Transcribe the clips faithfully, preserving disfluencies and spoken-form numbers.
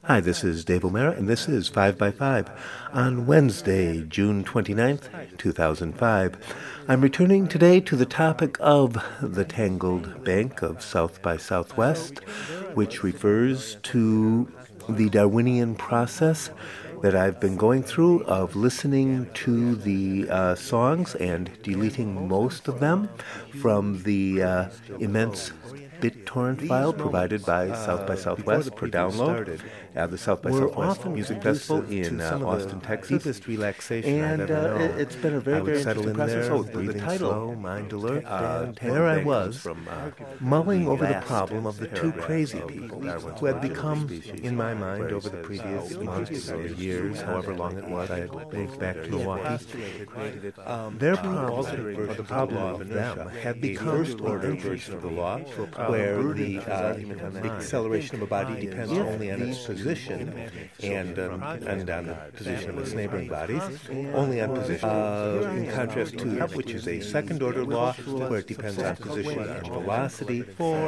Hi, this is Dave O'Mara, and this is five by five. On Wednesday, June twenty-ninth, two thousand five, I'm returning today to the topic of the Tangled Bank of South by Southwest, which refers to the Darwinian process that I've been going through of listening to the uh, songs and deleting most of them from the uh, immense BitTorrent file provided by South by Southwest for download at the South by Southwest Music Festival in uh, Austin, Texas. Deepest relaxation and uh, it, it's been a very, very interesting process. Oh, the, the title, slow, Mind Alert. Uh, there I was, from, uh, mulling over the problem of the two crazy people who had become, in my mind, over the previous months or years, however long it was, I had moved back to Milwaukee. Their problem, or the problem of them, had become first-order version of the law, where the, uh, the acceleration of a body depends only on its position and, um, and on the position of its neighboring bodies, only on position, uh, in contrast to which is a second-order law, where it depends on position and velocity.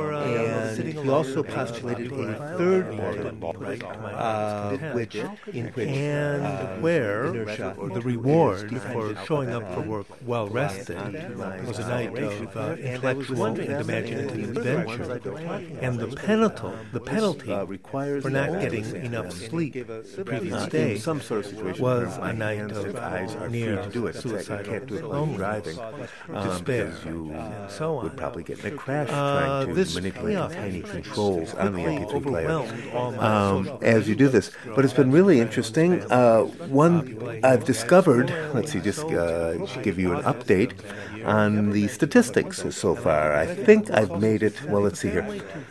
And he also postulated a third-order law, uh, which in which and uh, where the reward for showing up for work well rested was a night of uh, intellectual and imaginative adventure. And the penalty, the penalty for not getting enough sleep the previous day was a night of near suicidal loneliness, despair, and so on. Would probably get in a crash Uh, trying this to manipulate playoff tiny has controls on the M P three player overwhelmed all my um, social as you do this. But it's been really interesting. Uh, one I've discovered, let's see, just uh, give you an update on the statistics so far. I think I've made it, well, let's see here.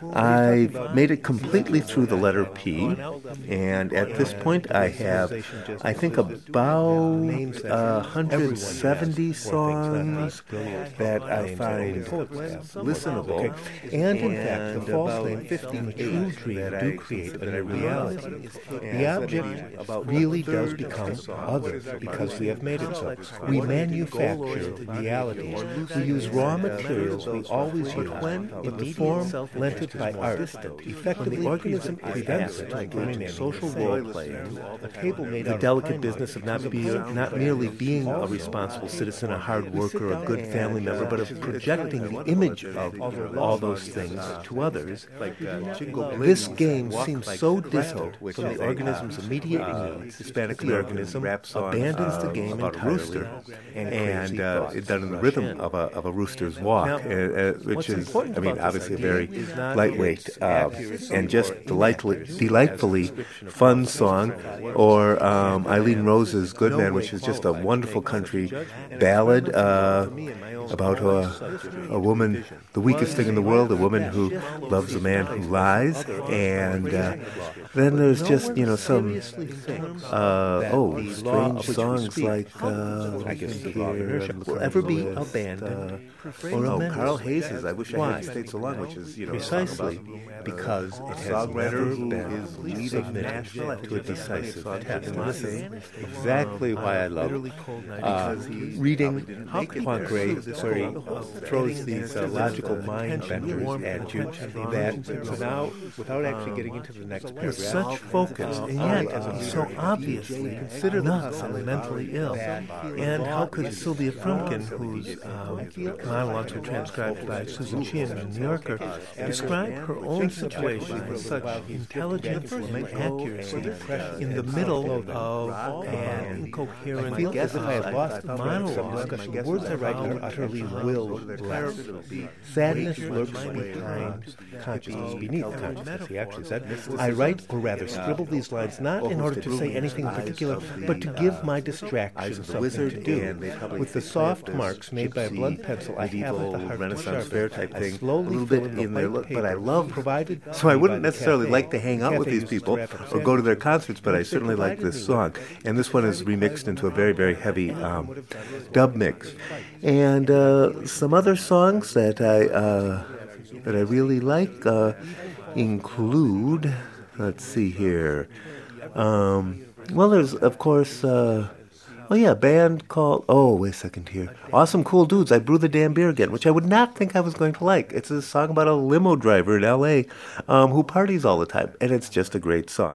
I've made it completely through the letter P, and at this point I have, I think, about uh, one hundred seventy songs that I find listenable, and in fact, the false name fifteen true dream do create a reality. The object really does become other because we have made it so. We manufacture reality. We use raw materials we always use, but the form lent it by art. Effectively, the organism prevents it to engage in social role-playing, the delicate business of not, be, not merely being a responsible citizen, a hard worker, a good family member, but of projecting the image of all those things to others. This game seems so distant from the organism's immediate needs. Hispanic the organism abandons the game entirely, and uh, it's done in the rhythm of a, of a rooster's walk, uh, uh, which is, I mean, obviously a very lightweight uh, and just delightfully, delightfully fun song, or um, Eileen Rose's Good Man, which is just a wonderful country ballad uh, about a, a woman, the weakest thing in the world, a woman who loves a man who lies. And uh, then there's just, you know, some, uh, oh, strange songs like, uh, I guess here, Will Ever Be Abandoned, or oh, Carl Hayes's I Wish I Had Stayed So Long, which is, you know, precisely because it has never been submitted to a decisive test. This is exactly why I love uh, reading Poincare, where he throws these uh, logical mind benders at you that, so now, without actually getting into the next paragraph, with such focus, and yet he's so obviously nuts and mentally ill. And how could Sylvia Frumkin, whose um, monologues were transcribed by Susan Sheehan in the New Yorker, describe her own situation with such intelligence and accuracy in the middle of an incoherent, I feel as if I had lost monologue? The words I write are utterly will-less. Sadness lurks behind consciousness, beneath consciousness, he actually said. I write, or rather scribble these lines, not in order to say anything in particular, but to give my distraction something to do. With the soft marks made by a blunt pencil I have at the heart Renaissance fair type thing, a little bit in there, but I love, provided. So I wouldn't necessarily like to hang out with these people or go to their concerts, but I certainly like this song. And this one is remixed into a very, very heavy um, dub mix. And uh, some other songs that I uh, that I really like uh, include, let's see here. Um, well, there's of course. Uh, Oh, yeah, a band called, oh, wait a second here. Awesome Cool Dudes, I Brew the Damn Beer Again, which I would not think I was going to like. It's a song about a limo driver in L A um, who parties all the time, and it's just a great song.